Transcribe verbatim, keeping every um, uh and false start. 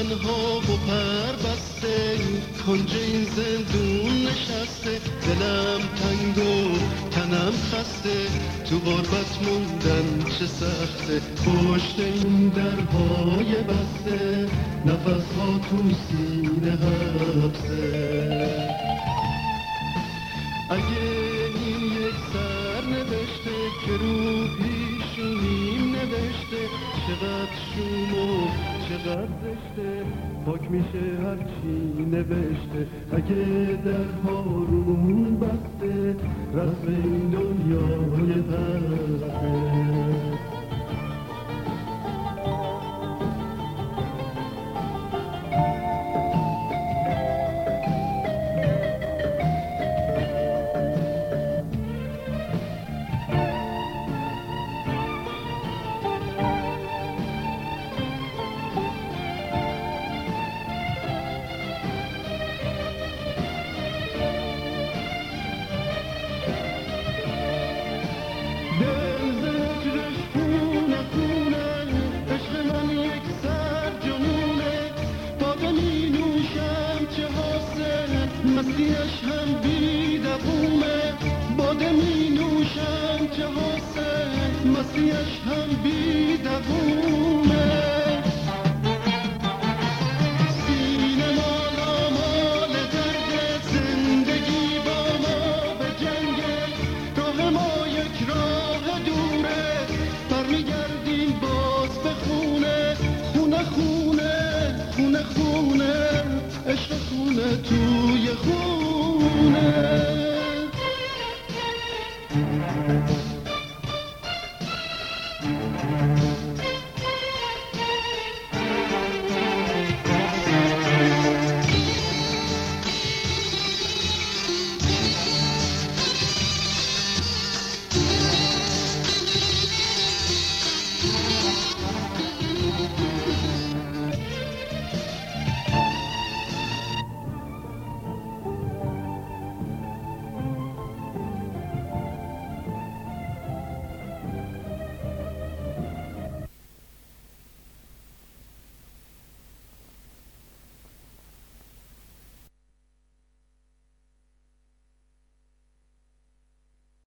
تنها و پر بسته، کنج این زندون نشسته، دلم تنگ و تنم خسته، تو غربت موندن چه سخته، پشت این درهای بسته، نفس ها تو سینه حبسه. اگه این یک سر نوشته که رو پیشونیم نوشته، چقدر شوم و چقدر زشته، پاک میشه هرچی نوشته. اگه درها رومون بسته، رسم این دنیای تلخه. مسیحش هم بی دوومه، باده می نوشم که حسن، مسیحش هم بی دوومه. سینه مالا مال درد، زندگی با ما به جنگه، راه ما یک راه دوره، برمیگردیم باز به خونه، خونه خونه خونه خونه، عشق خونه توی خونه.